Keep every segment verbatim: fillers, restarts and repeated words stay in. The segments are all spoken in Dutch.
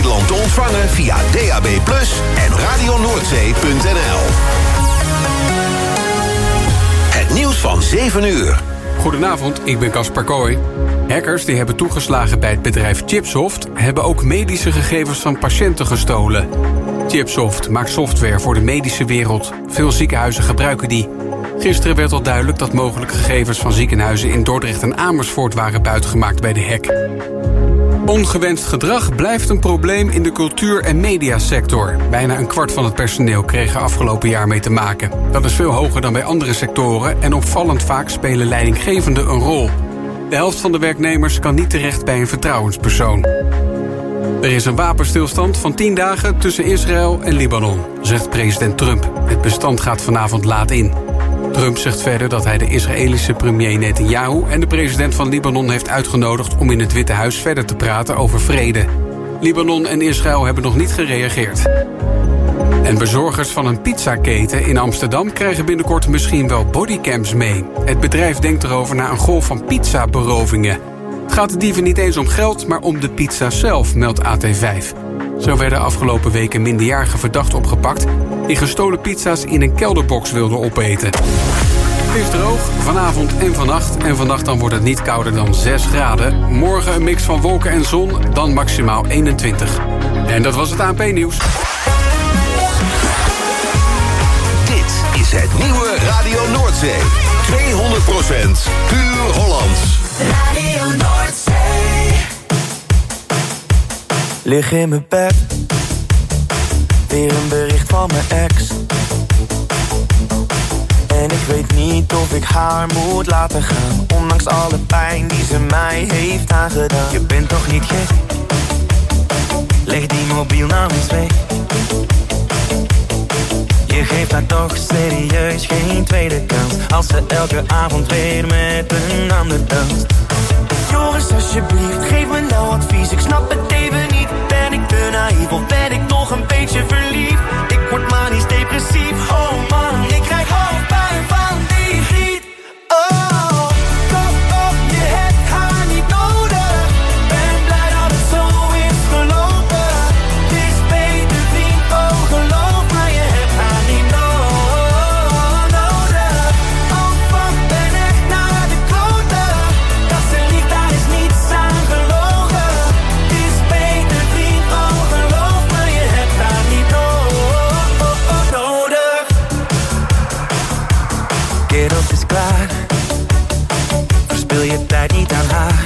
Nederland te ontvangen via D A B plus, en radio noordzee punt n l. Het nieuws van zeven uur. Goedenavond, ik ben Casper Kooi. Hackers die hebben toegeslagen bij het bedrijf Chipsoft hebben ook medische gegevens van patiënten gestolen. Chipsoft maakt software voor de medische wereld. Veel ziekenhuizen gebruiken die. Gisteren werd al duidelijk dat mogelijk gegevens van ziekenhuizen in Dordrecht en Amersfoort waren buitgemaakt bij de hack. Ongewenst gedrag blijft een probleem in de cultuur- en mediasector. Bijna een kwart van het personeel kreeg er afgelopen jaar mee te maken. Dat is veel hoger dan bij andere sectoren en opvallend vaak spelen leidinggevenden een rol. De helft van de werknemers kan niet terecht bij een vertrouwenspersoon. Er is een wapenstilstand van tien dagen tussen Israël en Libanon, zegt president Trump. Het bestand gaat vanavond laat in. Trump zegt verder dat hij de Israëlische premier Netanyahu en de president van Libanon heeft uitgenodigd om in het Witte Huis verder te praten over vrede. Libanon en Israël hebben nog niet gereageerd. En bezorgers van een pizzaketen in Amsterdam krijgen binnenkort misschien wel bodycams mee. Het bedrijf denkt erover na een golf van pizzaberovingen. Het gaat de dieven niet eens om geld, maar om de pizza zelf, meldt A T vijf. Zo werden afgelopen weken minderjarige verdachten opgepakt die gestolen pizza's in een kelderbox wilden opeten. Het is droog, vanavond en vannacht. En vannacht dan wordt het niet kouder dan zes graden. Morgen een mix van wolken en zon, dan maximaal eenentwintig. En dat was het A N P-nieuws. Dit is het nieuwe Radio Noordzee. tweehonderd procent puur Hollands. Radio Noordzee. Lig in mijn bed, weer een bericht van mijn ex. En ik weet niet of ik haar moet laten gaan, ondanks alle pijn die ze mij heeft aangedaan. Je bent toch niet gek? Leg die mobiel nou eens weg. Je geeft haar toch serieus geen tweede kans, als ze elke avond weer met een ander danst. Joris, alsjeblieft, geef me nou advies, ik snap het even niet. Ben ik te naïef of ben ik nog een beetje verliefd? Ik word manisch depressief, oh man, ik krijg hoofdpijn van die griet. Oh, kom op, je hebt haar niet nodig. Ben blij dat het zo is gelopen. Het is beter vriend, oh geloof maar, je hebt haar niet no- nodig. Oh fuck, ben echt naar de kloten. Dat ze lief, daar is niets aan gelogen. Het is beter vriend, oh geloof maar, je hebt haar niet no- nodig. Kerel, het is klaar. Verspil je tijd niet aan haar.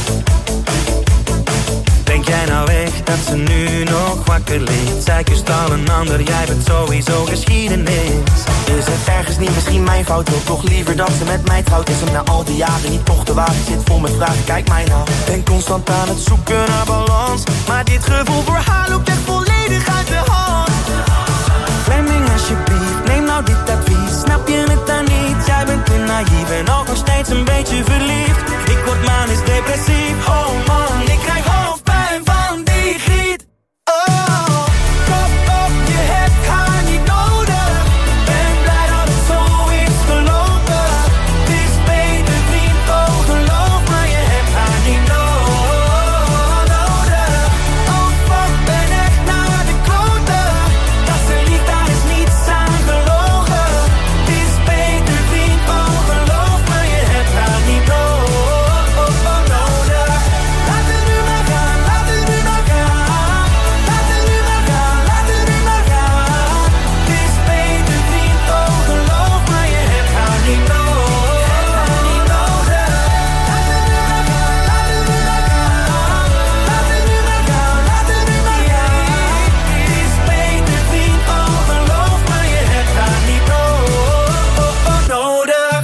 Denk jij nou echt dat ze nu nog wakker ligt? Zij kust al een ander, jij bent sowieso geschiedenis. Is het ergens niet misschien mijn fout? Wil toch liever dat ze met mij trouwt? Is hem na al die jaren niet toch te wagen? Zit vol met vragen, kijk mij nou. Ben constant aan het zoeken naar balans, maar dit gevoel voor haar loopt echt volledig uit de hand. Fleming, alsjeblieft, neem nou dit advies. Snap je het dan niet? Jij bent te naïef en ook nog steeds een beetje verliefd. Ik word manisch depressief, oh man, ik krijg hoofdpijn van die griet. Oh, kom op, je hebt haar niet nodig. Ben blij dat het zo is gelopen. Het is beter vriend, oh geloof maar, je hebt haar niet no- nodig. Oh fuck, ben echt naar de kloten. Dat ze lief, daar is niets aan gelogen. Het is beter vriend, oh geloof maar, je hebt haar niet no- nodig. Laat het nu maar gaan, laat het nu maar gaan. Laat het nu maar gaan, laat het nu maar gaan. Het is beter vriend, oh geloof maar, je hebt haar niet no- nodig. Laat het nu maar gaan, laat het nu maar gaan. Laat het nu maar gaan, laat het nu maar gaan. Het is beter vriend, oh geloof maar, je hebt haar niet no- nodig.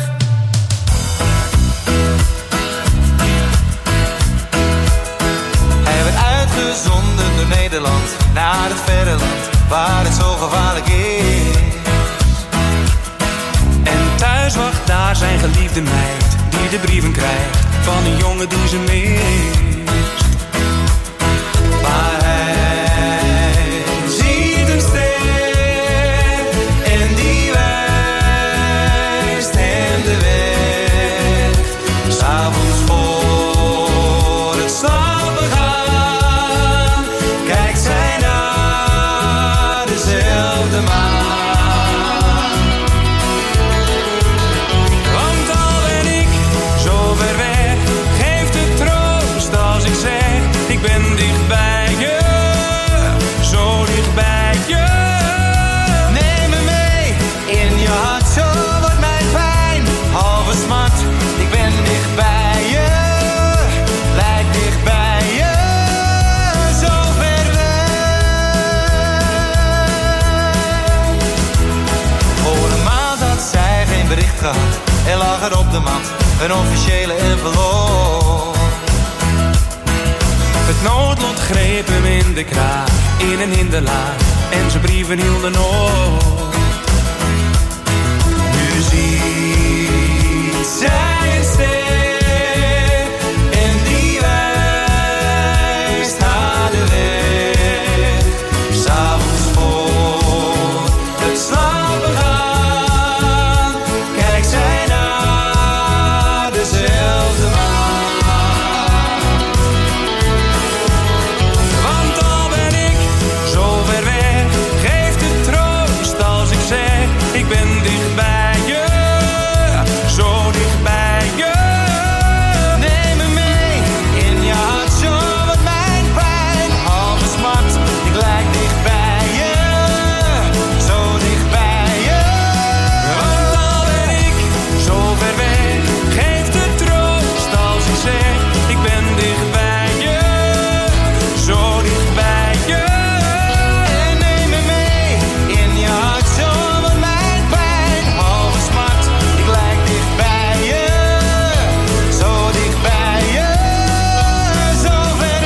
Hij werd uitgezonden door Nederland naar het verre land waar het zo gevaarlijk is. En thuis wacht daar zijn geliefde meid die de brieven krijgt van een jongen die ze mist. Maar hij ziet een ster en die wijst hem de weg. 'S Avonds voor het slapen gaan kijkt zij gehad. En lag er op de mat een officiële envelop. Het noodlot greep hem in de kraag, in en in de laag, en zijn brieven hielden op. Nu ziet zij een ster en die wijst haar de weg. S'avonds voor het slapen gaan, kijkt zij naar dezelfde maan. Want al ben ik zo ver weg, geeft het troost als ik zeg, ik ben dicht bij je, zo dicht bij je. Neem me mee in je hart, zo wat mijn pijn, halve smart, ik lijk dicht bij je, zo dicht bij je. Want al ben ik zo ver weg, geeft het troost als ik zeg, ik ben dicht bij je, zo dicht bij je. En neem me mee in je hart, zo wat mijn pijn, halve smart, ik lijk dicht bij je, zo dicht bij je, zo ver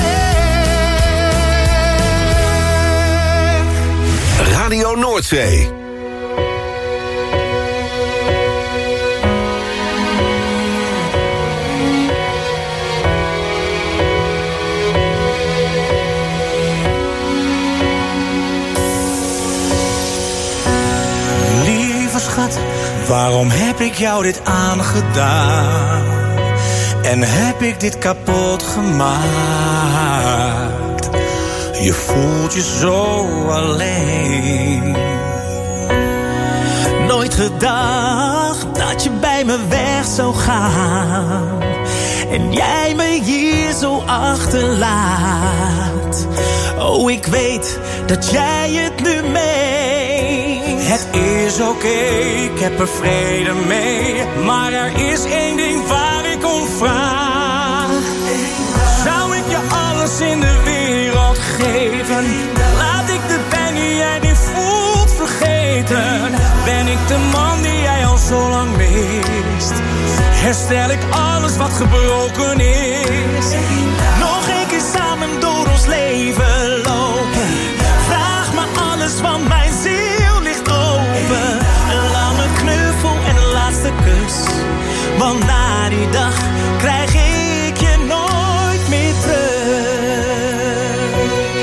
weg. Radio Noordzee. Lieve schat, waarom heb ik jou dit aangedaan? En heb ik dit kapot gemaakt? Je voelt je zo alleen. Nooit gedacht dat je bij me weg zou gaan. En jij me hier zo achterlaat. Oh, ik weet dat jij het nu meent. Het is oké, ik heb er vrede mee. Maar er is één ding waar ik om vraag. Zou ik je alles in de wereld geven? Laat ik de pijn die jij nu voelt vergeten. Ben ik de man die jij al zo lang mist? Herstel ik alles wat gebroken is? Nog één keer samen door ons leven lopen. Vraag me alles, want mijn ziel ligt open. Een lange knuffel en een laatste kus. Want na die dag krijg ik je nooit meer terug.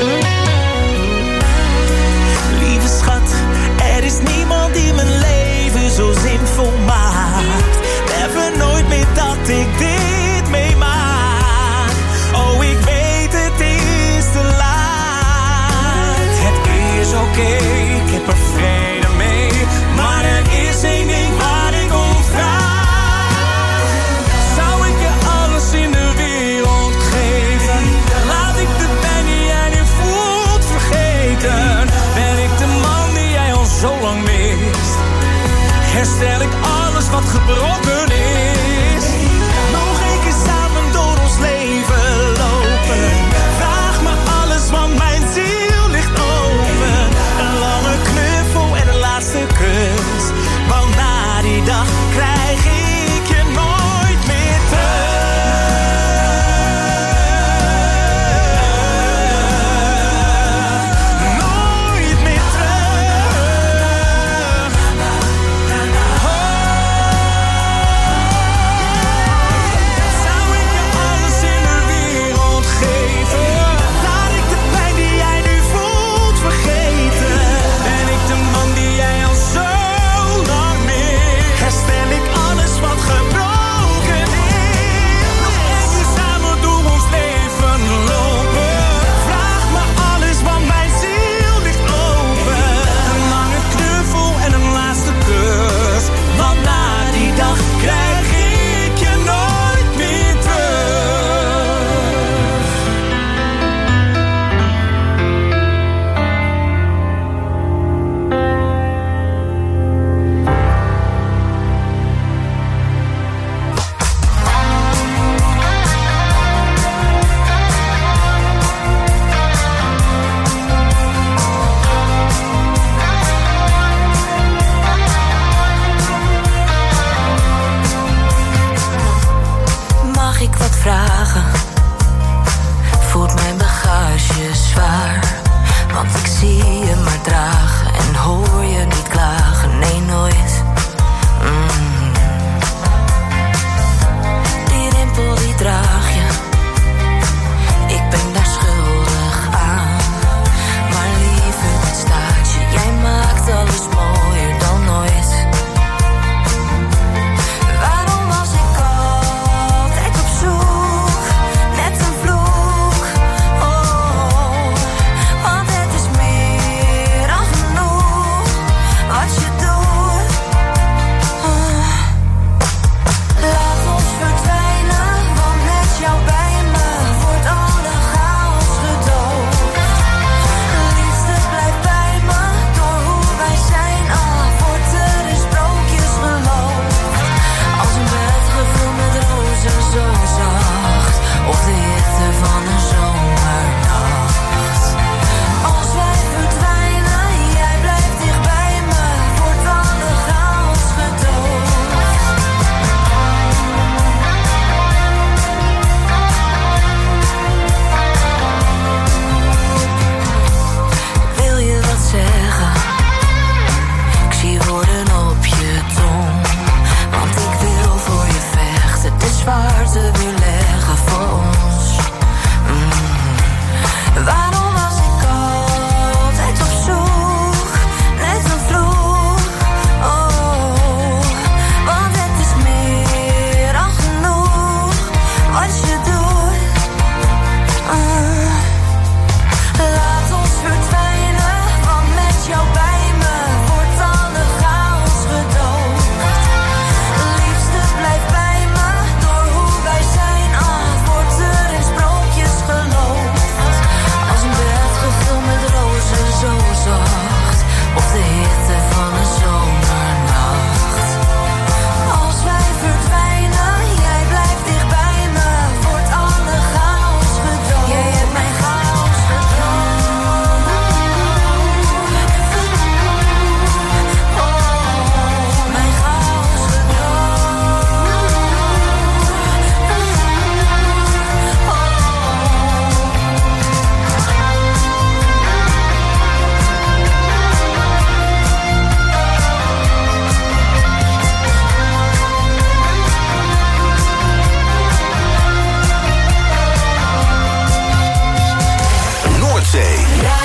Lieve schat, er is niemand die mijn leven zo zinvol maakt. Never nooit meer dat ik dit meemaak. Oh, ik weet het is te laat. Het is oké, ik heb er vrede mee. Maar er is één ding waar ik om vraag. Zou ik je alles in de wereld geven? Laat ik de pijn die jij nu voelt vergeten. Ben ik de man die jij al zo lang mist? Herstel ik alles wat gebroken is? Nog één keer samen door ons leven lopen. Vraag me alles, want mijn ziel ligt open. Een lange knuffel en een laatste kus. Want na die dag krijg ik je nooit meer terug. Nooit meer terug. Oh.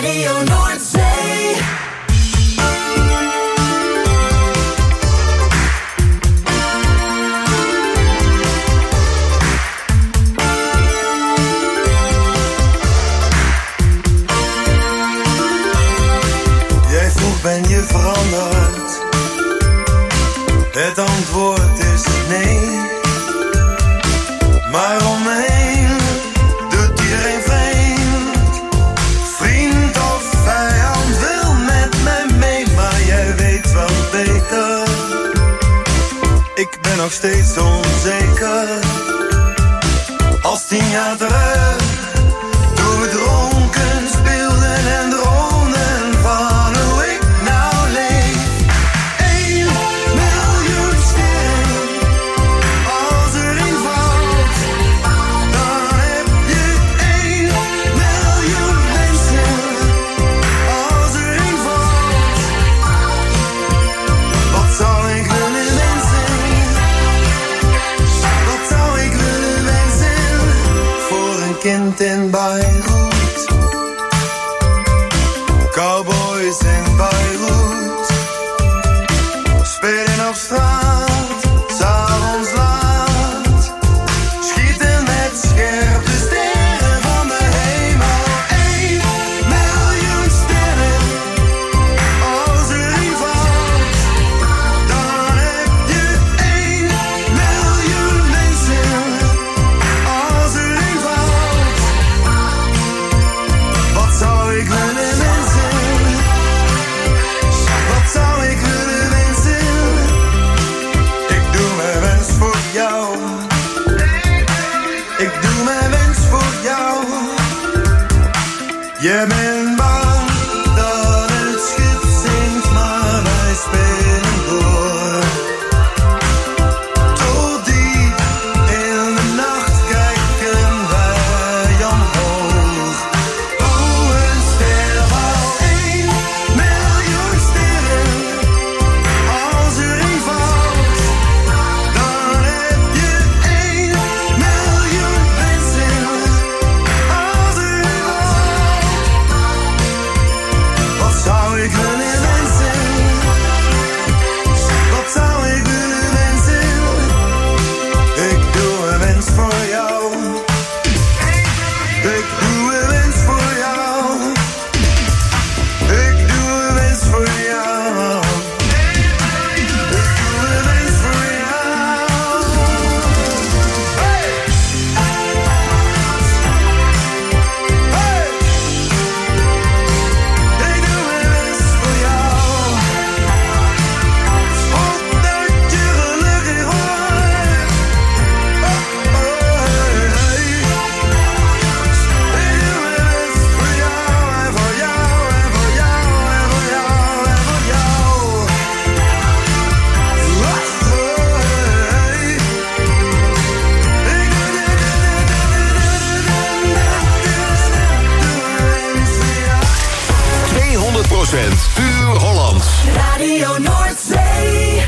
Radio Noordzee. Jij vroeg, ben je veranderd? Het antwoord is nee. Maar om me heen doet iedereen vreemd. Vriend of vijand wil met mij mee, maar jij weet wel beter. Ik ben nog steeds onzeker. Als tien jaar terug, toen we dronken speelden en droomden van hoe ik nou leef. Eén miljoen sterren, als er een valt, dan heb je één miljoen mensen. Als er een valt, wat zou ik willen wensen? Wat zou ik willen wensen voor een kind in Beirut? Cowboys in Beirut spelen op straat, 's'avonds laat, schieten met scherpe sterren van de hemel. Eén miljoen sterren, als er een valt, dan heb je één miljoen mensen. Als er een valt, wat zou ik willen wensen? Wat zou ik willen wensen? Ik doe mijn wens voor jou. Ik doe mijn wens voor jou. Je bent bang dat het schip zinkt, maar wij spelen door. Tot diep in de nacht kijken wij omhoog. Hoe een ster valt, één miljoen sterren. Als er een valt, dan heb je één miljoen mensen. Als er een valt, wat zou ik willen wensen? Wat zou ik willen wensen? Ik doe een wens voor jou. Ik doe een wens voor jou. Ik doe een wens voor jou. Ik doe een wens voor jou. Hey! Hey! Ik doe een wens voor jou. Omdat je gelukkig wordt. Oh, oh, hey. Ik doe een wens voor jou en voor jou en voor jou en voor jou en voor jou. Oh, hey. Ik tweehonderd procent puur Hollands. Radio Noordzee.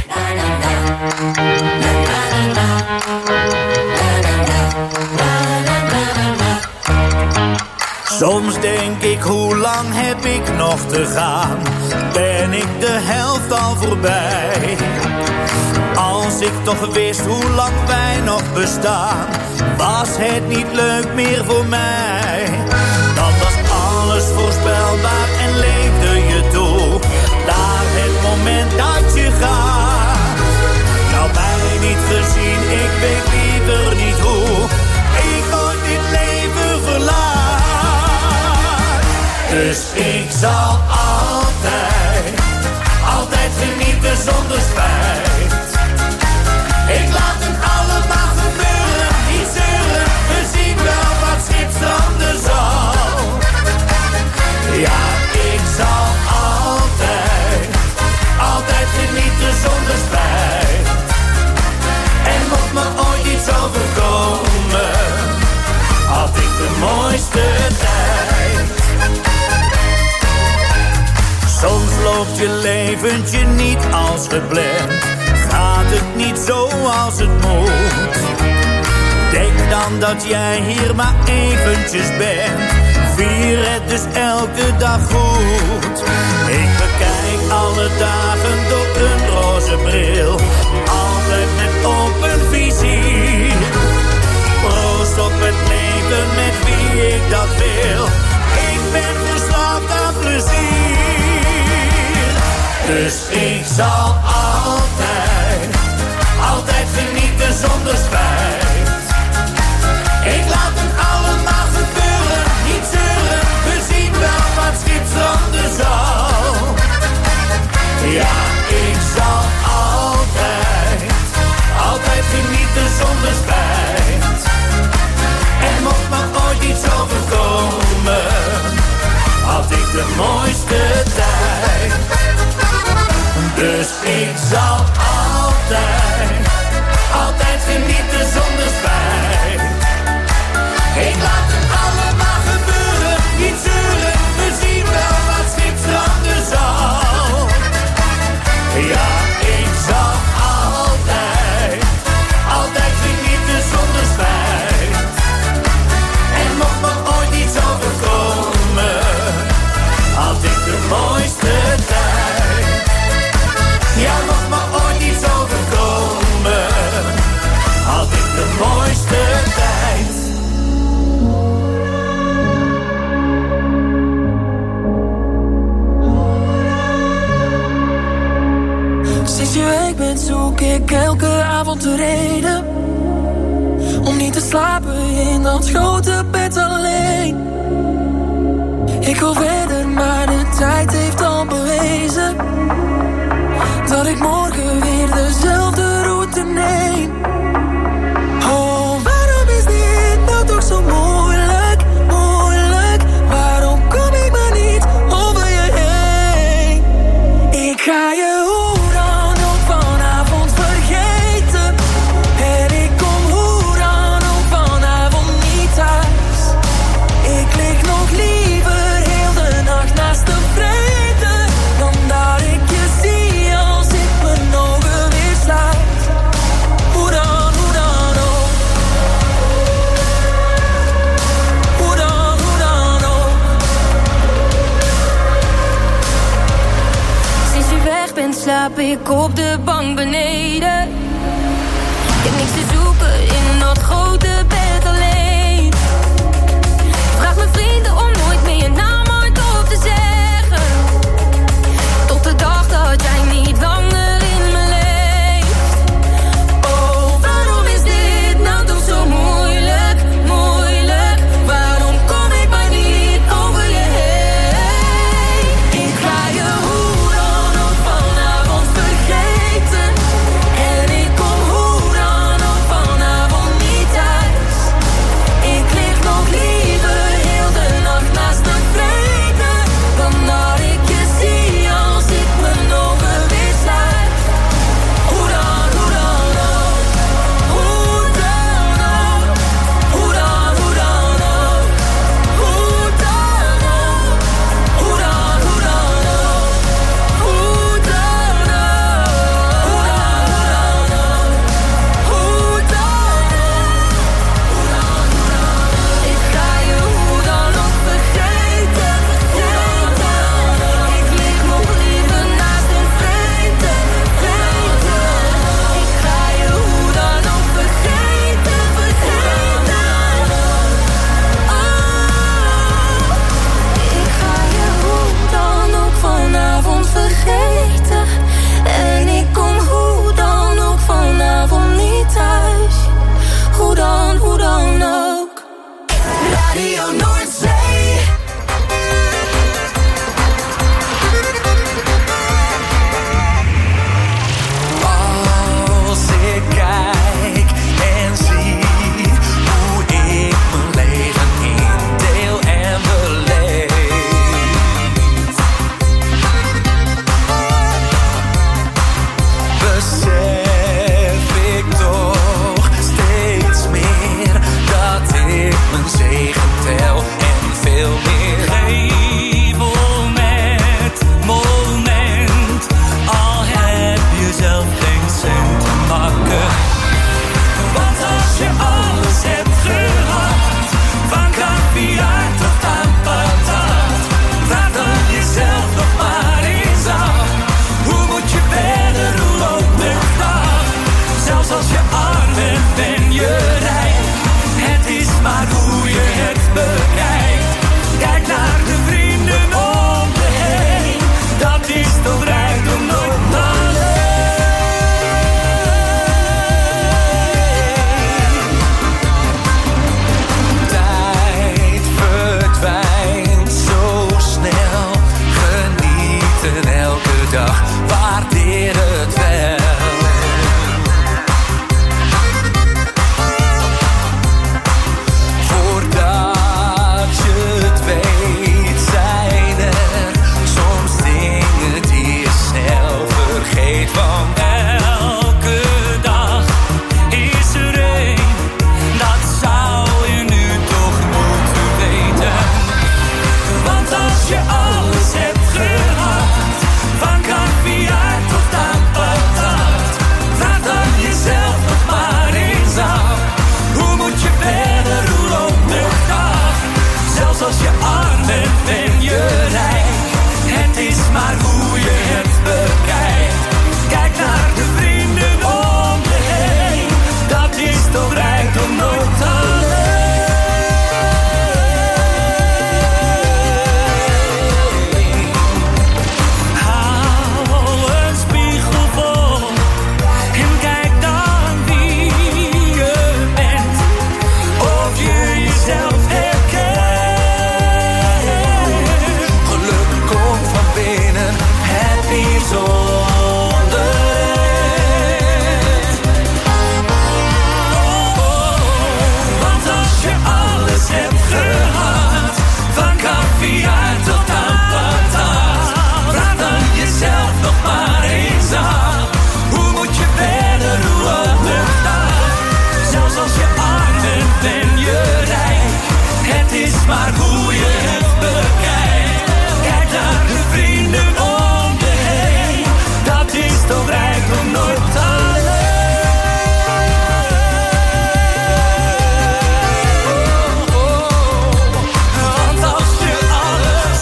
Soms denk ik, hoe lang heb ik nog te gaan? Ben ik de helft al voorbij? Als ik toch wist hoe lang wij nog bestaan, was het niet leuk meer voor mij. Dan was alles voorspelbaar en leefde je toe naar het moment dat je gaat. Nou, mij niet gezien, ik weet liever niet hoe ik ooit dit leven verlaat. Dus ik zal altijd, altijd genieten zonder spijt. Ik laat het allemaal gebeuren, niet zeuren. We zien wel wat schipstranden zal. Ja, ik zal altijd, altijd genieten zonder spijt. En mocht me ooit iets overkomen, had ik de mooiste tijd. Soms loopt je leventje niet als gepland, gaat het niet zoals het moet. Denk dan dat jij hier maar eventjes bent, vier het dus elke dag goed. Ik bekijk alle dagen door een roze bril, altijd met open visie. Proost op het leven met wie ik dat wil. Ik ben verslaafd aan plezier. Dus ik zal altijd, altijd genieten zonder spijt. Ik laat het allemaal gebeuren, niet zeuren. We zien wel wat schipstranden zal. Ja, ik zal altijd, altijd genieten zonder spijt. En mocht me ooit iets overkomen, had ik de mooiste tijd. Dus ik zal altijd, altijd genieten zonder spijt. Ik laat het allemaal gebeuren, niet zeuren. We zien wel wat schipstranden zal. Ja, ik zal altijd, altijd genieten zonder spijt. En mocht me ooit iets overkomen, had ik de mooiste tijd. Ja, mocht me ooit iets overkomen, had ik de mooiste tijd. Sinds je weg bent zoek ik elke avond de reden om niet te slapen in dat grote bed alleen. Ik wil verder, maar de tijd heeft al bewezen dat ik morgen weer dezelfde route neem. Oh, waarom is dit nou toch zo moeilijk, moeilijk? Waarom kom ik maar niet over je heen? Ik ga je hoe dan ook vanavond vergeten. En ik kom hoe dan ook vanavond niet thuis. Ik lig nog liever heel de nacht naast de vrede dan dat ik je zie als ik mijn ogen weer sluit. Hoe dan, hoe dan ook. Hoe dan, hoe dan ook. Sinds je weg bent slaap ik op de bank beneden. Ik heb niks te zoeken in dat grote bed alleen. Vraag mijn vrienden om nooit meer je naam hardop te zeggen. Tot de dag dat jij niet langer in me leeft. Oh, waarom is dit nou toch zo moeilijk, moeilijk? Waarom kom ik maar niet over je heen? Ik ga je hoe dan ook vanavond vergeten. En ik niet zonder het. Oh, oh, want als je alles hebt gehad, van caviar tot aan patat, vraag dan jezelf nog maar eens af. Hoe moet je verder, hoe het gaat? Zelfs als je arm bent, ben je rijk. Het is maar hoe je het bekijkt. Kijk naar de vrienden om je heen. Dat is toch rijkdom nooit alleen. Oh, oh, want als je alles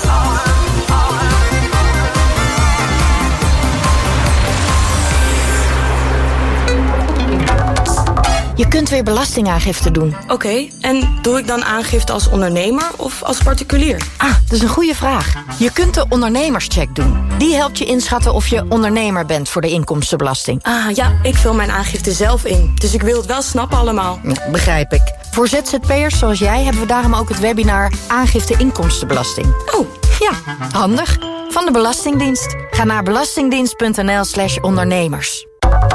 Je kunt weer belastingaangifte doen. Oké, okay, en doe ik dan aangifte als ondernemer of als particulier? Ah, dat is een goede vraag. Je kunt de ondernemerscheck doen. Die helpt je inschatten of je ondernemer bent voor de inkomstenbelasting. Ah, ja, ik vul mijn aangifte zelf in. Dus ik wil het wel snappen allemaal. Ja, begrijp ik. Voor Z Z P'ers zoals jij hebben we daarom ook het webinar Aangifte Inkomstenbelasting. Oh. Ja, handig. Van de Belastingdienst. Ga naar belastingdienst.nl slash ondernemers.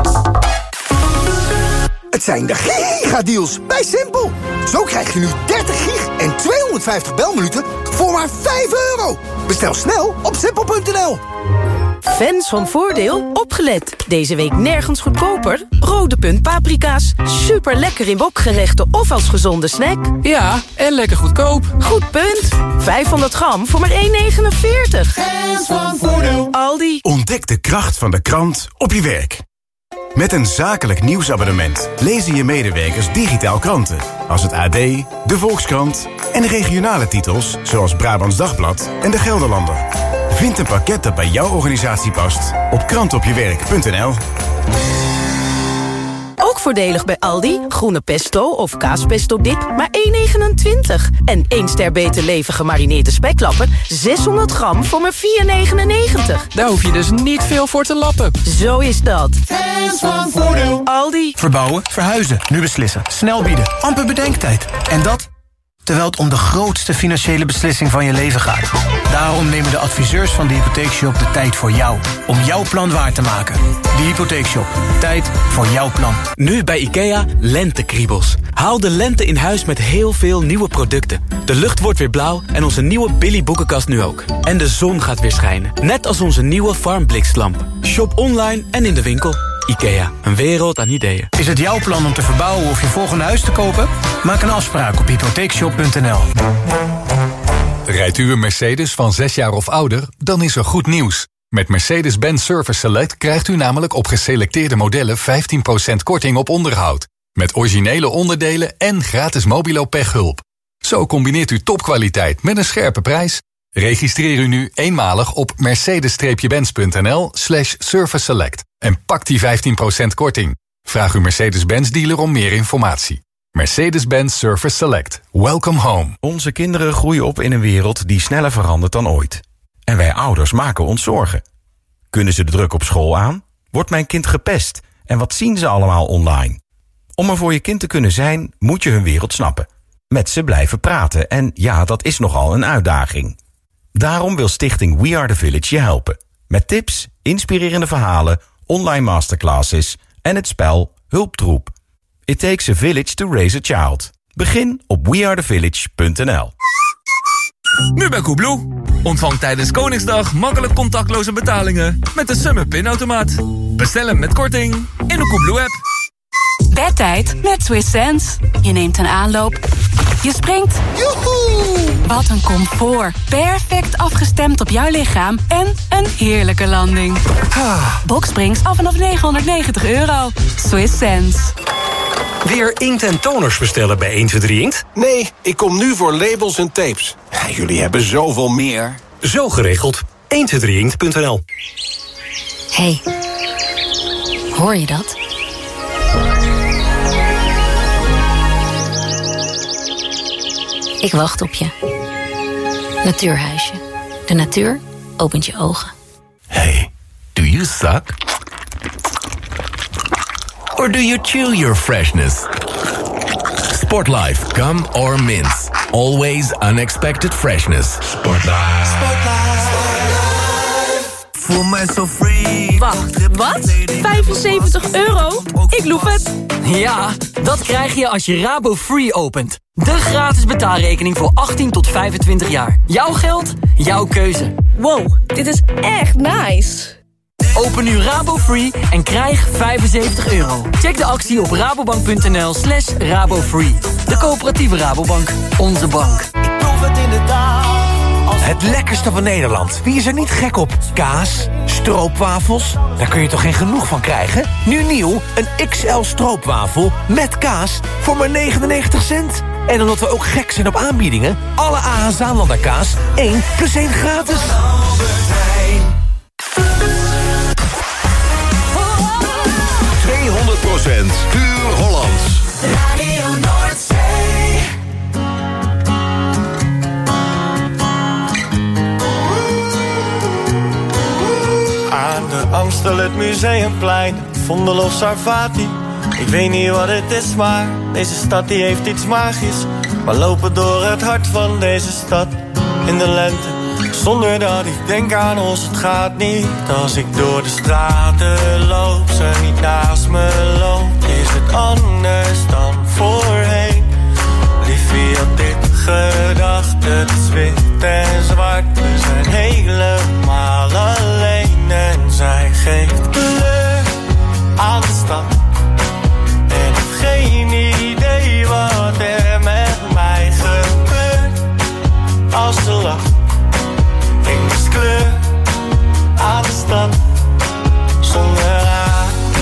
Het zijn de gigadeals bij Simpel. Zo krijg je nu dertig gig en tweehonderdvijftig belminuten voor maar vijf euro. Bestel snel op simpel punt n l. Fans van Voordeel, opgelet. Deze week nergens goedkoper. Rode punt paprika's. Super lekker in wokgerechten of als gezonde snack. Ja, en lekker goedkoop. Goed punt. vijfhonderd gram voor maar één negenenveertig. Fans van Voordeel. Aldi. Ontdek de kracht van de krant op je werk. Met een zakelijk nieuwsabonnement lezen je medewerkers digitaal kranten. Als het A D, de Volkskrant en regionale titels zoals Brabants Dagblad en de Gelderlander. Vind een pakket dat bij jouw organisatie past op krantopjewerk punt n l. Ook voordelig bij Aldi. Groene pesto of kaaspesto dip, maar één negenentwintig. En één ster beter leven gemarineerde speklappen, zeshonderd gram voor maar vier negenennegentig. Daar hoef je dus niet veel voor te lappen. Zo is dat. Fans van Voordeel. Aldi. Verbouwen, verhuizen, nu beslissen. Snel bieden, amper bedenktijd. En dat terwijl het om de grootste financiële beslissing van je leven gaat. Daarom nemen de adviseurs van de Hypotheekshop de tijd voor jou. Om jouw plan waar te maken. De Hypotheekshop. Tijd voor jouw plan. Nu bij IKEA lentekriebels. Haal de lente in huis met heel veel nieuwe producten. De lucht wordt weer blauw en onze nieuwe Billy boekenkast nu ook. En de zon gaat weer schijnen. Net als onze nieuwe Farmblikkslamp. Shop online en in de winkel. IKEA, een wereld aan ideeën. Is het jouw plan om te verbouwen of je volgende huis te kopen? Maak een afspraak op hypotheekshop punt n l. Rijdt u een Mercedes van zes jaar of ouder? Dan is er goed nieuws. Met Mercedes-Benz Service Select krijgt u namelijk op geselecteerde modellen vijftien procent korting op onderhoud. Met originele onderdelen en gratis mobilo pechhulp. Zo combineert u topkwaliteit met een scherpe prijs. Registreer u nu eenmalig op mercedes-benz punt n l slash service select en pak die vijftien procent korting. Vraag uw Mercedes-Benz dealer om meer informatie. Mercedes-Benz Service Select. Welcome home. Onze kinderen groeien op in een wereld die sneller verandert dan ooit. En wij ouders maken ons zorgen. Kunnen ze de druk op school aan? Wordt mijn kind gepest? En wat zien ze allemaal online? Om er voor je kind te kunnen zijn, moet je hun wereld snappen. Met ze blijven praten en ja, dat is nogal een uitdaging. Daarom wil stichting We Are The Village je helpen. Met tips, inspirerende verhalen, online masterclasses en het spel Hulptroep. It takes a village to raise a child. Begin op we are the village punt n l. Nu bij Coolblue. Ontvang tijdens Koningsdag makkelijk contactloze betalingen met de Summer Pinautomaat. Bestel hem met korting in de Coolblue-app. Bedtijd met Swiss Sense. Je neemt een aanloop. Je springt. Joehoe! Wat een comfort. Perfect afgestemd op jouw lichaam. En een heerlijke landing. Boxsprings af vanaf negenhonderdnegentig euro. Swiss Sense. Weer inkt en toners bestellen bij een twee drie Inkt? Nee, ik kom nu voor labels en tapes. Ja, jullie hebben zoveel meer. Zo geregeld. een twee drie inkt punt n l. Hey, hoor je dat? Ik wacht op je. Natuurhuisje. De natuur opent je ogen. Hey, do you suck? Or do you chew your freshness? Sportlife, gum or mints. Always unexpected freshness. Sportlife. Sportlife. voel me zo free. Wacht, wat? vijfenzeventig euro? Ik loef het. Ja, dat krijg je als je Rabo Free opent. De gratis betaalrekening voor achttien tot vijfentwintig jaar. Jouw geld, jouw keuze. Wow, dit is echt nice. Open nu Rabo Free en krijg vijfenzeventig euro. Check de actie op rabobank.nl slash rabofree. De coöperatieve Rabobank. Onze bank. Ik proef het inderdaad. Het lekkerste van Nederland. Wie is er niet gek op? Kaas, stroopwafels. Daar kun je toch geen genoeg van krijgen? Nu nieuw, een X L stroopwafel met kaas voor maar negenennegentig cent. En omdat we ook gek zijn op aanbiedingen... alle A H Zaanlander kaas, één plus één gratis. tweehonderd procent puur Hollands. Radio Noordzee. Aan de Amstel, het Museumplein, Vondel of Sarfati. Ik weet niet wat het is, maar deze stad die heeft iets magisch. We lopen door het hart van deze stad in de lente. Zonder dat ik denk aan ons, het gaat niet. Als ik door de straten loop, ze niet naast me loopt, is het anders dan voorheen. Liefie had dit gedacht, het is wit en zwart. We zijn helemaal alleen en zij geeft kleur aan de stad. En ik heb geen idee wat er met mij gebeurt als ze lacht. Ik mis kleur aan de stad, zonder haar,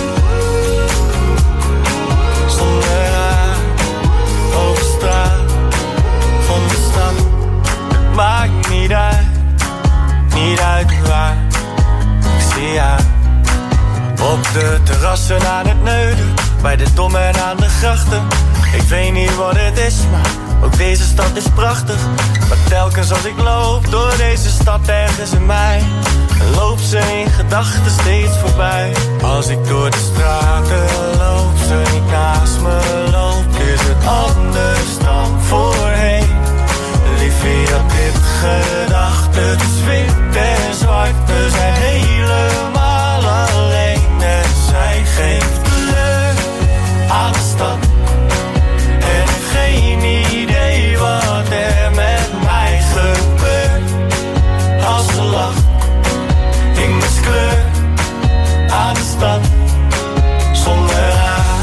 zonder haar, over straat van de stad. Het maakt niet uit, niet uit waar, ik zie haar. Op de terrassen aan het Neuden, bij de Dom en aan de grachten. Ik weet niet wat het is, maar ook deze stad is prachtig. Maar telkens als ik loop door deze stad ergens in mij, loopt ze in gedachten steeds voorbij. Als ik door de straten loop, ze niet naast me loopt, is het anders dan voorheen. Liefie had dit gedacht, het is wit en zwart. We zijn helemaal alleen en zij geeft kleur aan de stad. En ik heb geen idee wat er met mij gebeurt als ze lacht. Ik mis kleur aan de stad, zonder haar,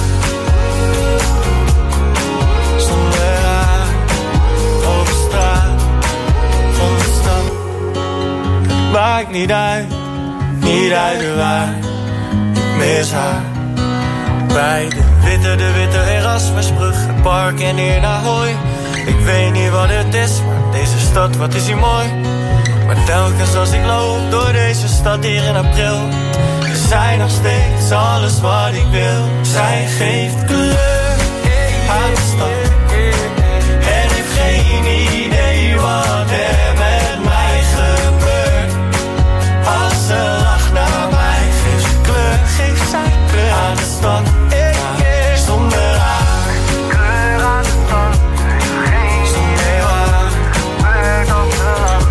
zonder haar, over straat van de stad. Het maakt niet uit, niet uit waar, ik mis haar. Bij de witte, de witte Erasmusbrug, het park en hier naar Hooi. Ik weet niet wat het is, maar deze stad, wat is hier mooi. Maar telkens als ik loop door deze stad hier in april, is zij nog steeds alles wat ik wil. Zij geeft kleur aan de stad. En ik heb geen idee wat er met mij gebeurt. Als ze lacht naar mij, geeft ze kleur, geeft zij kleur aan de stad. Zonder haar, kleur aan de stad. Geen idee waar, gebeurt als ze lacht.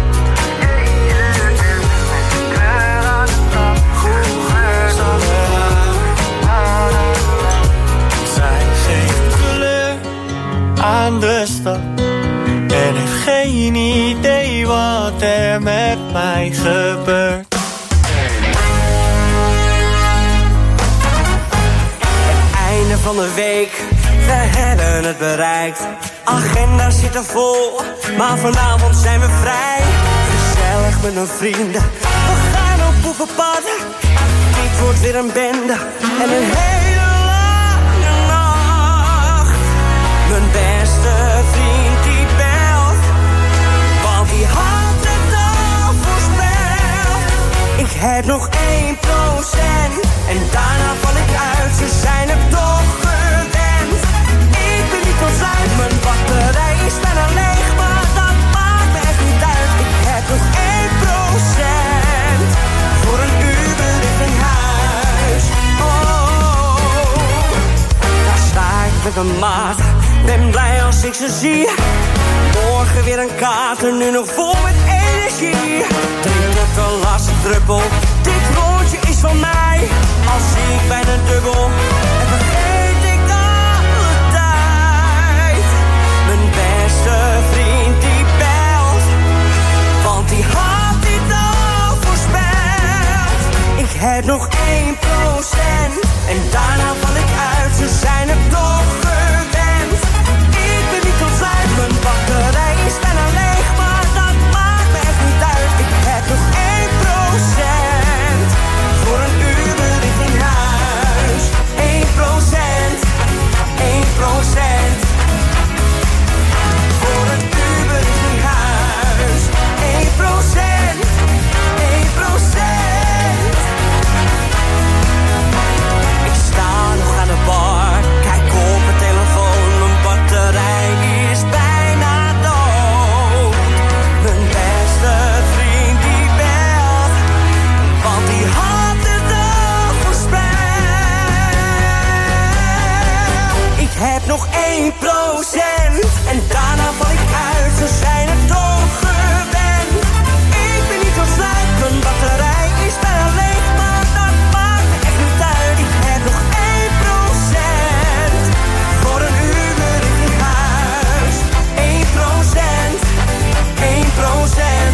Kleur aan de stad, gebeurt zonder haar. Zij geeft kleur aan de stad. En heeft geen idee wat er met mij gebeurt. Van de week, we hebben het bereikt. Agenda zit er vol, maar vanavond zijn we vrij. Gezellig met mijn vrienden, we gaan op boevenpad. Dit wordt weer een bende en een hele lange nacht. Mijn beste vriend die belt, want die had het al voorspeld. Ik heb nog één procent en daarna val ik uit. Ze zijn het toch gewend. Ik ben niet ontzuid, mijn batterij is bijna leeg, maar dat maakt me echt niet uit. Ik heb nog één procent voor een Uber in huis. Oh, daar sta ik met mijn maat, ben blij als ik ze zie. Morgen weer een kater, nu nog vol met energie. Drink het de laatste druppel, heb nog één procent. En daarna val ik uit, ze zijn het toch gewend. Ik ben niet tot sluit, mijn batterij is bijna leeg. Maar dat maakt me echt niet uit. Ik heb nog één procent. Voor een Uber richting huis. één procent, één procent. Voor een Uber richting huis. één procent, één procent. Ik sta nog aan de bar, kijk op mijn telefoon. Mijn batterij is bijna dood. Mijn beste vriend die belt, want die had het al voorspeld. Ik heb nog één procent en daarna val ik uit, ze zijn het toch gewend. Ik ben niet tot sluit, mijn batterij is bijna leeg. Maar dat maakt me echt niet uit, ik heb nog één procent. Voor een Uber in huis. één procent, één procent.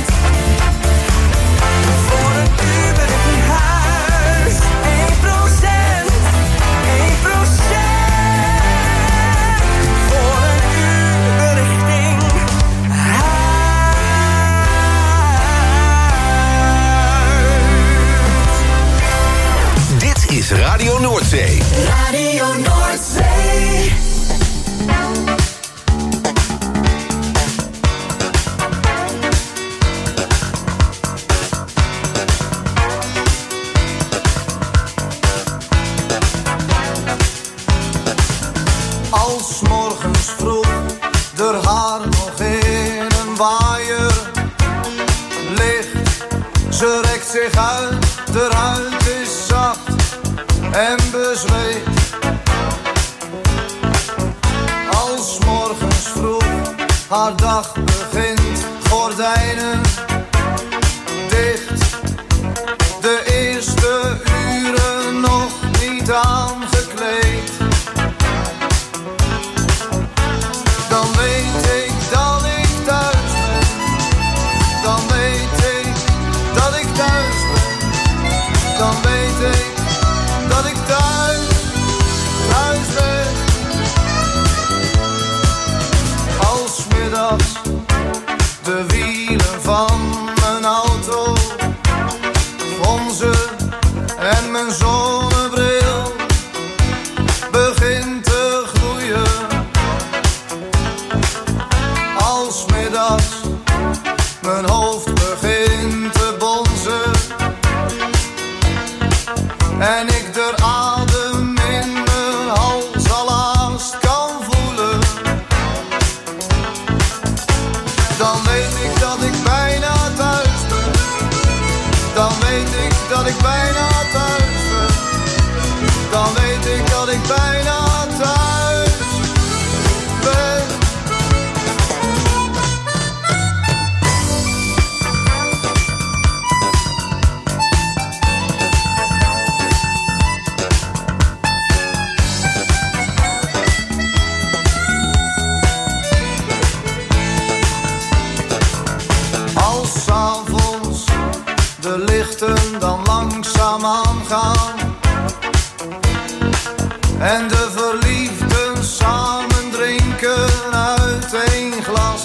Voor een Uber in huis. één procent, één procent. Voor een Uber richting huis. Dit is Radio Noordzee. Radio Noordzee. Als morgens vroeg er haar nog in een waaier ligt. Ze rekt zich uit, de huid is zacht en bezweet. Als morgens vroeg haar dag begint, gordijnen dicht. De eerste uren nog niet aangekleed. Dan weet ik dat ik thuis ben. Dan weet ik dat ik thuis ben. Dan weet ik dat ik thuis, thuis ben. Als middags de wielen van mijn auto gonzen en mijn zonnebril begint te gloeien. Als middags mijn hoofd begint te bonzen en ik de adem in mijn hals al haast kan voelen, dan weet ik dat ik bijna thuis ben. Dan weet ik dat ik bijna thuis ben. Dan weet ik dat ik bijna thuis ben. Als 's avonds de lichten dan langzaam aangaan en de verliefden samen drinken uit één glas.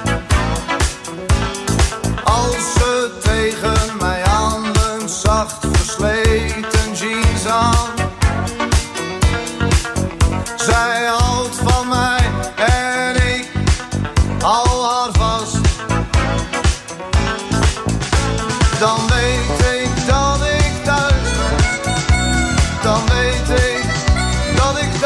Als ze tegen mij aanleunt, zacht versleten jeans aan. Zij houdt van mij en ik hou haar vast. Dan weet ik dat ik thuis ben. Dan weet ik dat ik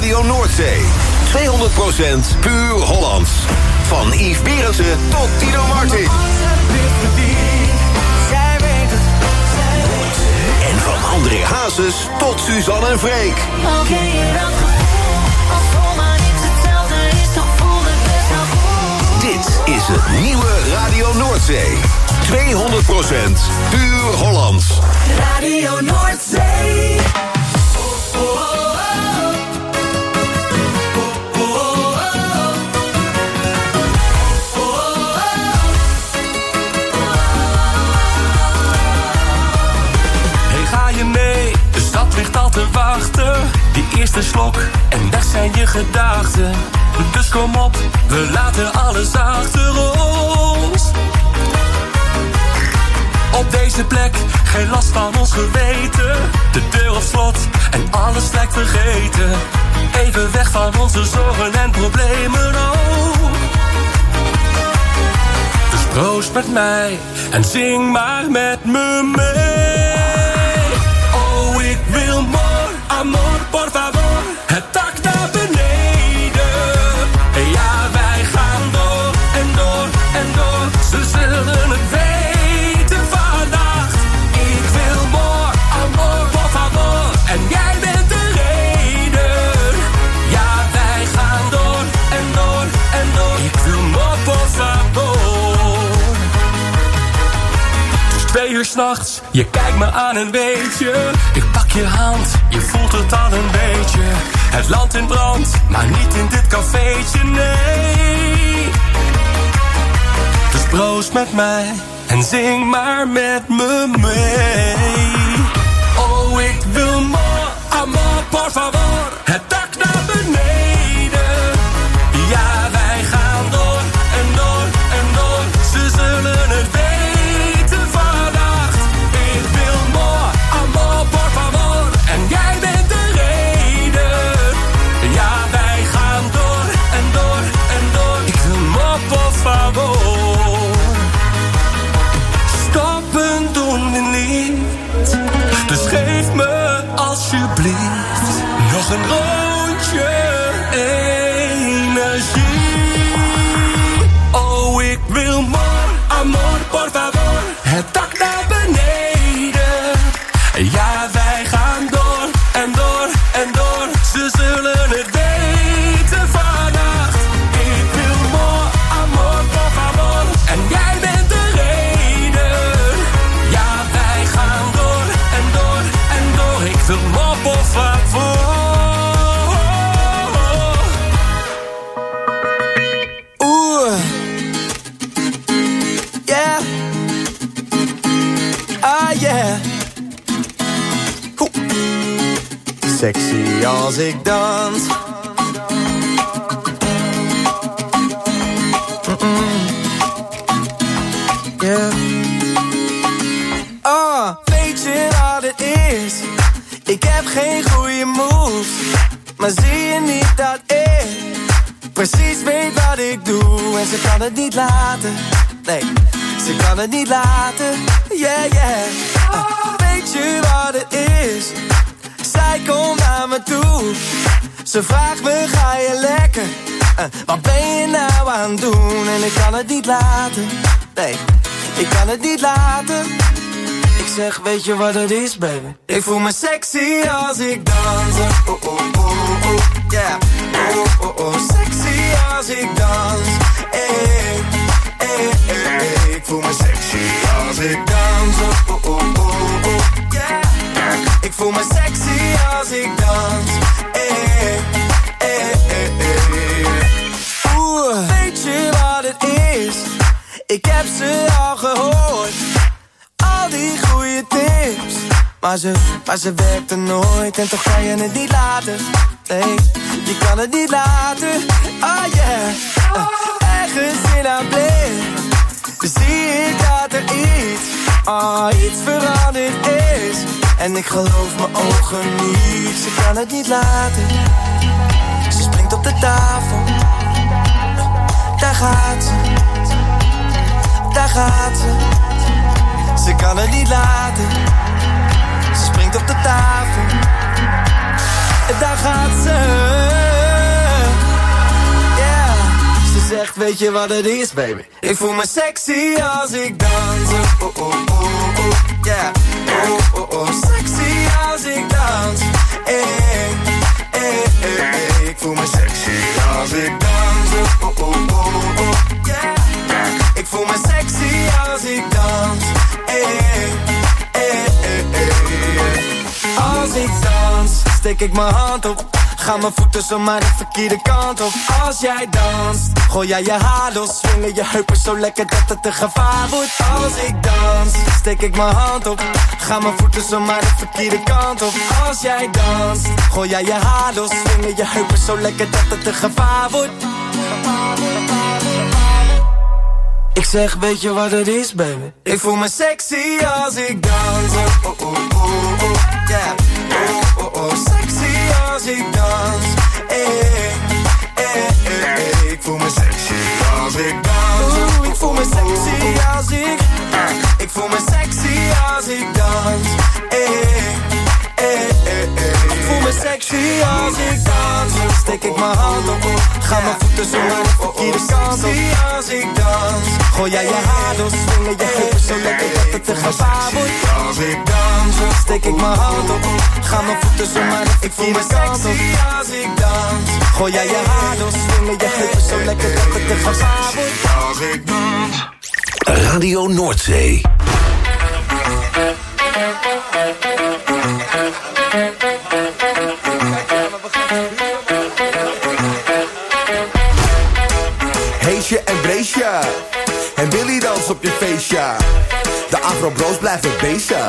Radio Noordzee. tweehonderd procent puur Hollands. Van Yves Berendsen tot Tino Martin. En van André Hazes tot Suzanne en Freek. Oké, je dat gevoel, als zomaar niks hetzelfde is, toch voelt het best wel goed. Dit is het nieuwe Radio Noordzee. tweehonderd procent puur Hollands. Radio Noordzee. Ligt al te wachten, die eerste slok en weg zijn je gedachten. Dus kom op, we laten alles achter ons. Op deze plek, geen last van ons geweten. De deur op slot en alles lijkt vergeten. Even weg van onze zorgen en problemen ook. Dus proost met mij en zing maar met me mee. Ik wil more, amor, por favor. Het dak naar beneden. Ja, wij gaan door en door en door. Ze zullen het weten vannacht. Ik wil more, amor, por favor. En jij bent de reden. Ja, wij gaan door en door en door. Ik wil more, por favor. Het is twee uur 's nachts. Je kijkt me aan en weet je, ik pak je hand, je voelt het al een beetje. Het land in brand, maar niet in dit cafeetje, nee. Dus proost met mij en zing maar met me mee. Oh, ik wil more, amor, por favor. Het dak naar beneden. Ja, wij gaan door en door en door. Ze zullen het weten. Stoppen doen we niet. Dus geef me alsjeblieft nog een rondje energie. Oh, ik wil more, amor, por favor. Het dak naar beneden. Ja, wij gaan door en door en door. Ze zullen het weten vannacht. Ik wil more, amor, por favor. En jij bent de reden. Ja, wij gaan door en door en door. Ik wil more, por favor. Oeh. Yeah. Ah, yeah. Oeh. Sexy als ik dans. Yeah. Oh, weet je wat het is? Ik heb geen goede moves, maar zie je niet dat ik precies weet wat ik doe? En ze kan het niet laten, nee, ze kan het niet laten, yeah, yeah. Uh, weet je wat het is? Zij komt naar me toe, ze vraagt me, ga je lekker? Uh, wat ben je nou aan het doen? En ik kan het niet laten, nee, ik kan het niet laten. Ik zeg, weet je wat het is, baby? Ik voel me sexy als ik dans. Oh, oh, oh, oh, yeah. Oh, oh, oh, sexy als ik dans. Hey, hey, hey, hey. Ik voel me sexy als ik dans. Oh, oh, oh, oh, yeah. Ik voel me sexy als ik dans. Hey, hey, hey, hey. Oeh, weet je wat het is? Ik heb ze al gehoord. Al die goede tips, maar ze, maar ze werkte nooit. En toch kan je het niet laten, nee, je kan het niet laten. Oh yeah, uh, ergens in haar blik zie ik dat er iets, oh, iets veranderd is. En ik geloof mijn ogen niet, ze kan het niet laten. Ze springt op de tafel, daar gaat ze, daar gaat ze. Ze kan het niet laten. Ze springt op de tafel. En daar gaat ze. zegt, weet je wat het is, baby? Ik voel me sexy als ik dans. Oh, oh, oh, oh, yeah. Oh, oh, oh, sexy als ik dans. Eh, eh, eh, eh. Ik voel me sexy als ik dans. Oh, oh, oh, oh, yeah. Ik voel me sexy als ik dans. Eh, eh, eh, eh, eh. Als ik dans, steek ik mijn hand op. Ga mijn voeten zomaar de verkeerde kant op. Als jij danst, gooi jij je haar los. Swingen je heupen zo lekker dat het een gevaar wordt. Als ik dans, steek ik mijn hand op. Ga mijn voeten zomaar de verkeerde kant op. Als jij danst, gooi jij je haar los. Swingen je heupen zo lekker dat het een gevaar wordt. Ik zeg, weet je wat het is, baby? Ik voel me sexy als ik dans. Oh, oh, oh, oh, oh, yeah. Oh, oh, oh, sexy als ik dans. Eh, eh, eh, eh. Ik voel me sexy als ik dans. Oeh, ik voel me sexy als ik. Ik voel me sexy als ik dans. Eh, eh, eh, eh. Ik voel me sexy als ik dans. Steek ik mijn hand op. Ga mijn voeten zo naar de verkeerde kant op. Als ik dans, gooi jij je haar los. Swingen je heupen zo lekker dat het een gevaar wordt. Als ik dans, steek ik mijn hand op. Ga mijn voeten zo naar de verkeerde kant op. Als ik dans, gooi jij je haar los. Swingen je heupen zo lekker dat het een gevaar wordt. Als ik dans. Radio Noordzee. Heesje en Breesje en Billy dans op je feestje. De Afro-bros blijven bezig.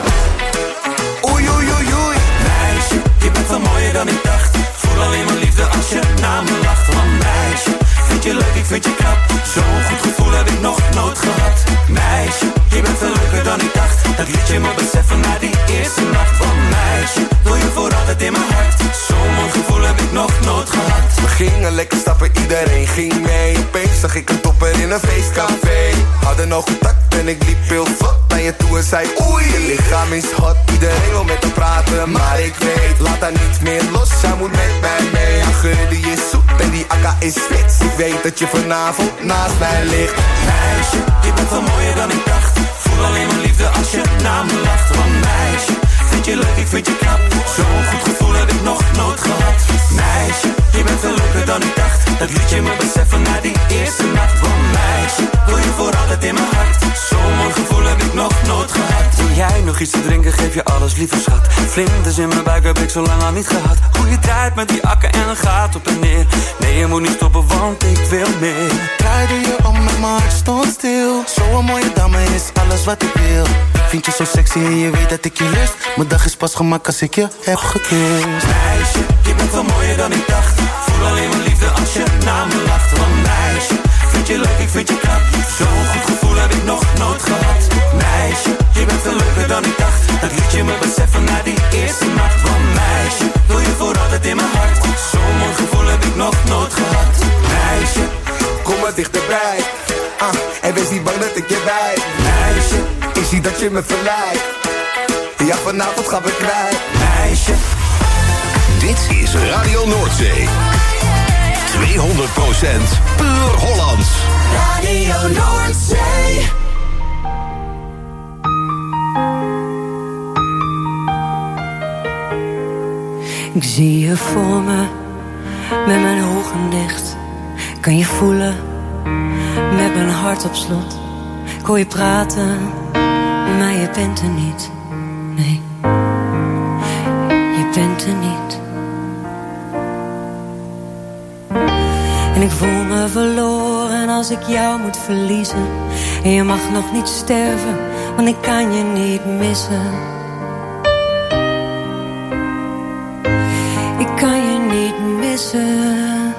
Oei, oei, oei, oei. Meisje, je bent veel mooier dan ik dacht. Voel alleen maar liefde als je naar me lacht. Want meisje, vind je leuk, ik vind je knap. Zo'n goed gevoel heb ik nog nooit gehad. Meisje, je bent veel leuker dan ik dacht. Dat liet je me beseffen na die eerste nacht. Want meisje, wil je voor altijd in mijn hart. Zo'n mooi gevoel heb ik nog nooit gehad. We gingen lekker stappen, iedereen ging mee. Opeens zag ik een topper in een feestcafé. Hadden nog contact en ik liep heel vlot naar je toe en zei oei. Je lichaam is hot, iedereen wil met haar praten. Maar ik weet, laat haar niet meer los. Zij moet met mij mee, haar geur die is zoet en die akka is spits. Ik weet dat je vanavond naast mij ligt. Meisje, je bent veel mooier dan ik dacht. Voel alleen maar liefde als je naar me lacht. Want meisje, vind je leuk, ik vind je knap. Zo'n goed gevoel heb ik nog nooit gehad. Meisje, je bent veel leuker dan ik dacht. Dat liet je me beseffen na die eerste nacht. Want meisje, wil je voor altijd in mijn hart. Zo'n mooi gevoel heb ik nog nooit gehad. Wil jij nog iets te drinken, geef je alles liever schat. Vlinders in mijn buik heb ik zo lang al niet gehad. Hoe je draait met die akken en gaat op en neer. Nee, je moet niet stoppen, want ik wil meer. Draaide je om met mijn hart stond stil. Zo'n mooie dame is alles wat ik wil. Vind je zo sexy en je weet dat ik je lust. Mijn dag is pas gemaakt als ik je heb gekust. Meisje, je bent veel mooier dan ik dacht. Voel alleen maar liefde als je naar me lacht. Want meisje, vind je leuk, ik vind je knap. Zo'n goed gevoel heb ik nog nooit gehad. Meisje, je bent veel leuker dan ik dacht. Dat liet je me beseffen na die eerste nacht. Want meisje, wil je voor altijd in mijn hart. Zo'n mooi gevoel heb ik nog nooit gehad. Meisje, kom maar dichterbij. Ah, en wees niet bang dat ik je bijt. Meisje, ik zie dat je me verleidt. Ja, vanavond gaan we kwijt. Meisje. Dit is Radio Noordzee. tweehonderd procent puur Hollands. Radio Noordzee. Ik zie je voor me, met mijn ogen dicht. Kan je voelen, met mijn hart op slot. Ik hoor je praten, maar je bent er niet. Nee, je bent er niet. En ik voel me verloren als ik jou moet verliezen. En je mag nog niet sterven, want ik kan je niet missen. Ik kan je niet missen.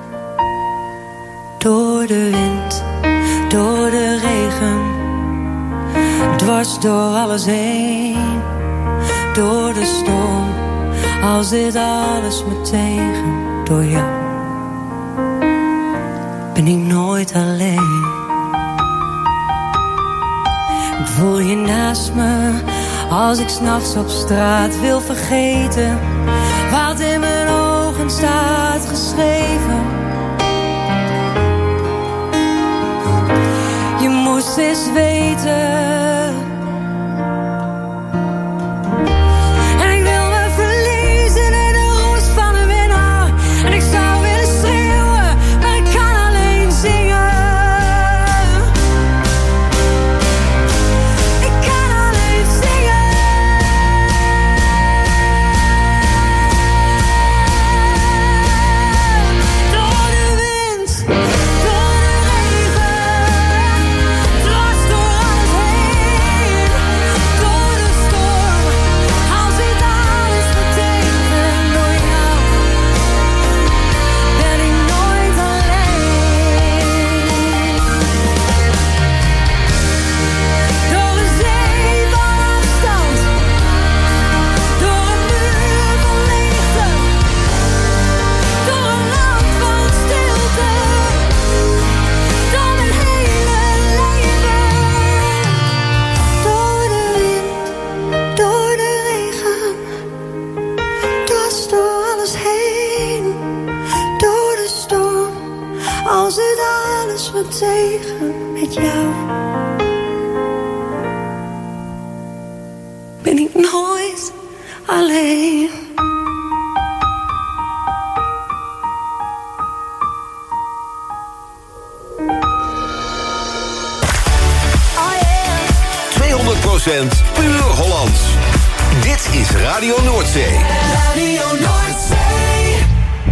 Door de wind, door de regen, dwars door alles heen. Door de storm, als dit alles me tegen. Door jou ben ik nooit alleen. Ik voel je naast me, als ik 's nachts op straat wil vergeten wat in mijn ogen staat geschreven. is weten. En ik wil me verliezen in de roes van een winnaar. En ik zou willen schreeuwen, maar ik kan alleen zingen. Ik kan alleen zingen. Door de wind, door de regen, dwars door alles heen. Door de storm, al zit alles me tegen. Door jou ben ik nooit alleen. Door een zee van afstand, door een muur van leegte, door een land van stilte, door mijn hele leven. Door de wind, door de regen, dwars door alles heen. Door de storm, al zit alles me tegen. Met jou ben ik nooit alleen. tweehonderd procent puur Hollands. Dit is Radio Noordzee. Radio Noordzee.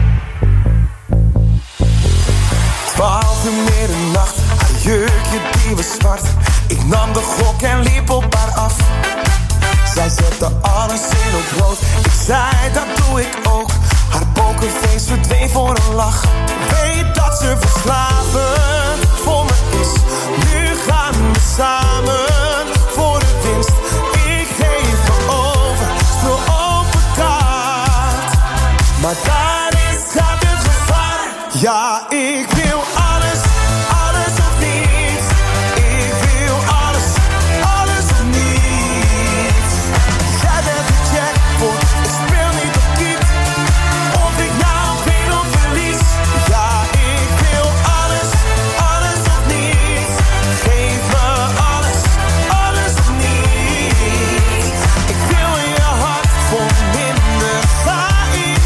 Twaalf uur middernacht, haar jurkje die was zwart. Ik nam de gok en liep op haar af. Zij zette alles in op rood. Ik zei dat doe ik ook. Haar pokerface verdween voor een lach. Weet dat ze verslavend voor me is. Nu gaan we samen voor de winst. Ik geef me over, speel open kaart. Maar daar is gaat het gevaar. Ja, ik wil alles, alles of niets. Ik wil alles, alles of niets. Jij bent de jackpot, ik speel niet op kiet. Of ik nou win of verlies. Ja, ik wil alles, alles of niets. Geef me alles, alles of niets. Ik wil in je hart, voor minder ga ik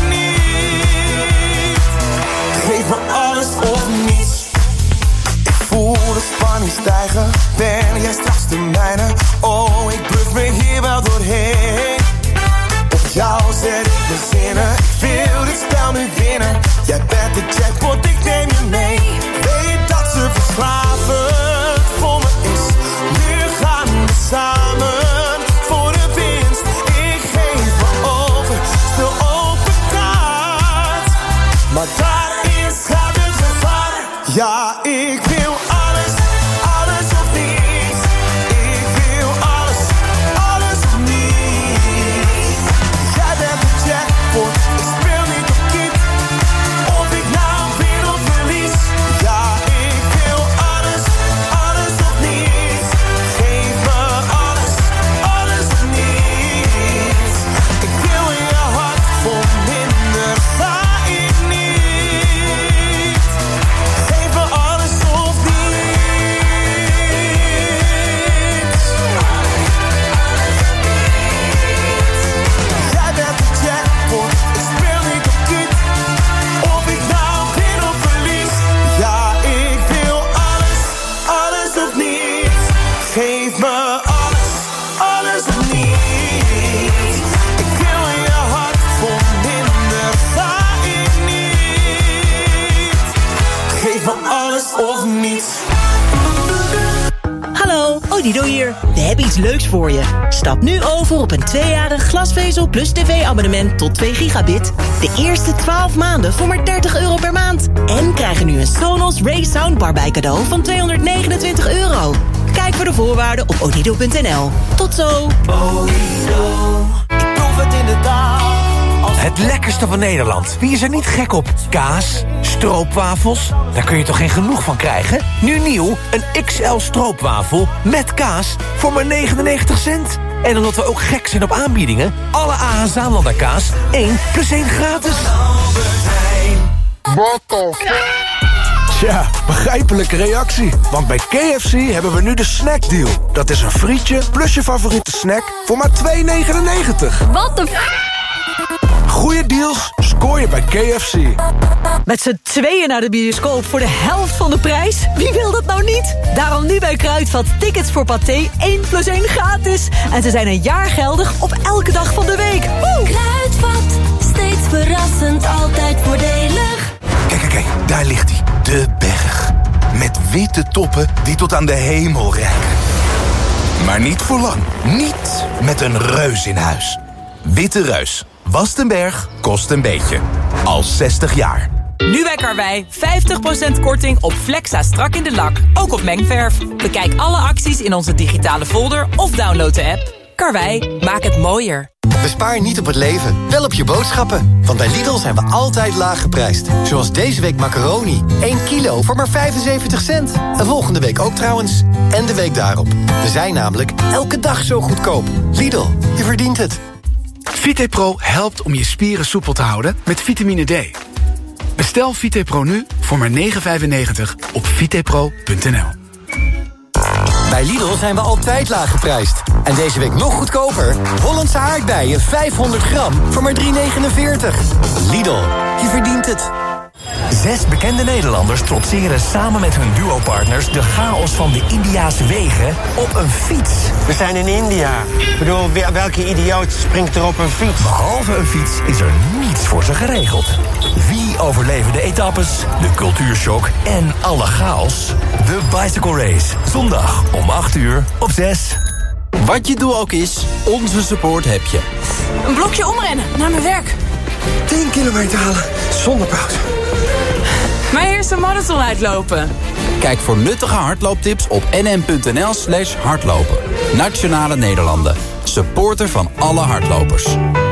niet. Geef me alles of niets. Ik voel de spanning stijgen. Ben jij straks de mijne? Oh, ik bluff me hier wel doorheen. Op jou zet ik mijn zinnen. Ik wil dit spel nu winnen. Jij bent de jackpot, ik neem je mee. Weet dat ze verslavend voor me is. Nu gaan we samen voor de winst. Ik geef me over, speel open kaart. Maar daarin gaat het gevaar. Ja, ik wil alles, alles of niets. Ik wil alles, alles of niets. Jij bent de jackpot, ik speel niet op kiet. Of ik nou win of verlies. Ja, ik wil alles, alles of niets. Geef me alles, alles of niets. Ik wil in je hart, voor minder ga ik niet. Geef me alles of niets. Jij bent de jackpot, ik speel niet op kiet. Of ik nou win of verlies. Ja, ik wil alles, alles of niets. Geef me alles, alles of niets. Ik wil in je hart, voor minder ga ik niet. Geef me alles of niets. Hallo, Odido hier. We hebben iets leuks voor je. Stap nu over op een tweejarig glasvezel plus tv-abonnement tot twee gigabit. De eerste twaalf maanden voor maar dertig euro per maand. En krijg er nu een Sonos Ray Soundbar bij cadeau van tweehonderdnegenentwintig euro. Kijk voor de voorwaarden op odido punt n l. Tot zo. Odido, ik proef het inderdaad. Het lekkerste van Nederland. Wie is er niet gek op? Kaas, stroopwafels, daar kun je toch geen genoeg van krijgen? Nu nieuw, een X L stroopwafel met kaas voor maar negenennegentig cent. En omdat we ook gek zijn op aanbiedingen, alle A H Zaanlander kaas één plus één gratis. Bottles. Tja, begrijpelijke reactie. Want bij K F C hebben we nu de snackdeal. Dat is een frietje plus je favoriete snack voor maar twee negenennegentig. Wat de f... Goeie deals scoor je bij K F C. Met z'n tweeën naar de bioscoop voor de helft van de prijs? Wie wil dat nou niet? Daarom nu bij Kruidvat tickets voor Pathé één plus één gratis. En ze zijn een jaar geldig op elke dag van de week. Woe! Kruidvat, steeds verrassend, altijd voordelig. Kijk, kijk, kijk, daar ligt hij. De berg. Met witte toppen die tot aan de hemel reiken. Maar niet voor lang. Niet met een reus in huis. Witte Reus. Wast een berg, kost een beetje. Al zestig jaar. Nu bij Karwei, vijftig procent korting op Flexa strak in de lak. Ook op mengverf. Bekijk alle acties in onze digitale folder of download de app. Karwei, maak het mooier. Bespaar niet op het leven, wel op je boodschappen. Want bij Lidl zijn we altijd laag geprijsd. Zoals deze week macaroni. één kilo voor maar vijfenzeventig cent. En volgende week ook trouwens. En de week daarop. We zijn namelijk elke dag zo goedkoop. Lidl, je verdient het. VitePro helpt om je spieren soepel te houden met vitamine D. Bestel VitePro nu voor maar negen vijfennegentig op vitepro punt n l. Bij Lidl zijn we altijd laag geprijsd. En deze week nog goedkoper. Hollandse aardbeien vijfhonderd gram voor maar drie negenenveertig. Lidl, je verdient het. Zes bekende Nederlanders trotseren samen met hun duopartners de chaos van de Indiase wegen op een fiets. We zijn in India. Ik bedoel, welke idioot springt er op een fiets? Behalve een fiets is er niets voor ze geregeld. Wie overleven de etappes, de cultuurshock en alle chaos? De Bicycle Race, zondag om acht uur op zes. Wat je doel ook is, onze support heb je. Een blokje omrennen, naar mijn werk. tien kilometer halen, zonder pauze. Mijn eerste marathon uitlopen. Kijk voor nuttige hardlooptips op nm.nl slash hardlopen. Nationale Nederlanden. Supporter van alle hardlopers.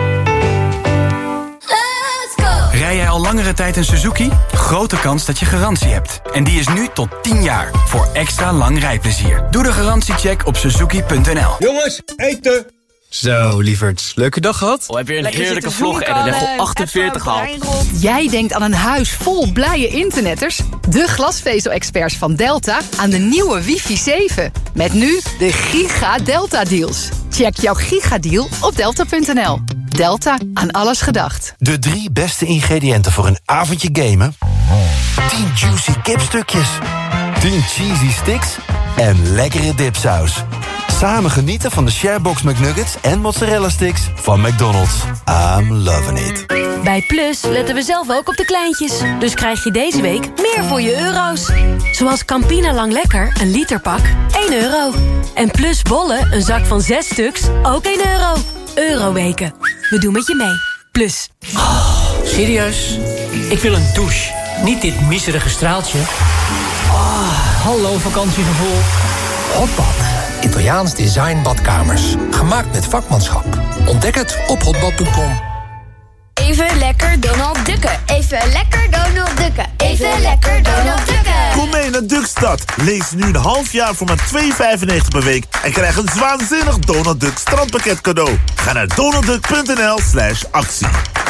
Rij jij al langere tijd een Suzuki? Grote kans dat je garantie hebt. En die is nu tot tien jaar. Voor extra lang rijplezier. Doe de garantiecheck op suzuki punt n l. Jongens, eten! Zo, lieverds. Leuke dag gehad? Oh, heb je een heerlijke vlog en level achtenveertig al. Jij denkt aan een huis vol blije internetters? De glasvezel-experts van Delta aan de nieuwe wifi zeven. Met nu de Giga Delta Deals. Check jouw gigadeal op delta punt n l. Delta, aan alles gedacht. De drie beste ingrediënten voor een avondje gamen. tien juicy kipstukjes. tien cheesy sticks. En lekkere dipsaus. Samen genieten van de Sharebox McNuggets en mozzarella sticks van McDonald's. I'm loving it. Bij Plus letten we zelf ook op de kleintjes. Dus krijg je deze week meer voor je euro's. Zoals Campina Lang Lekker, een literpak, één euro. En Plus bollen, een zak van zes stuks, ook één euro. Euroweken. We doen met je mee. Plus. Oh, serieus? Ik wil een douche. Niet dit miserige straaltje. Oh, hallo vakantiegevoel. Hotbad. Italiaans design badkamers. Gemaakt met vakmanschap. Ontdek het op hotbad punt com. Even lekker Donald Ducken. Even lekker Donald Ducken. Even lekker Donald Ducken. Kom mee naar Duckstad. Lees nu een half jaar voor maar twee vijfennegentig per week. En krijg een waanzinnig Donald Duck strandpakket cadeau. Ga naar donaldduck punt n l slash actie.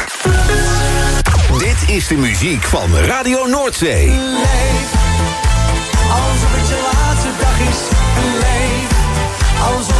Dit is de muziek van Radio Noordzee. Leef alsof het je laatste dag is. Leef alsof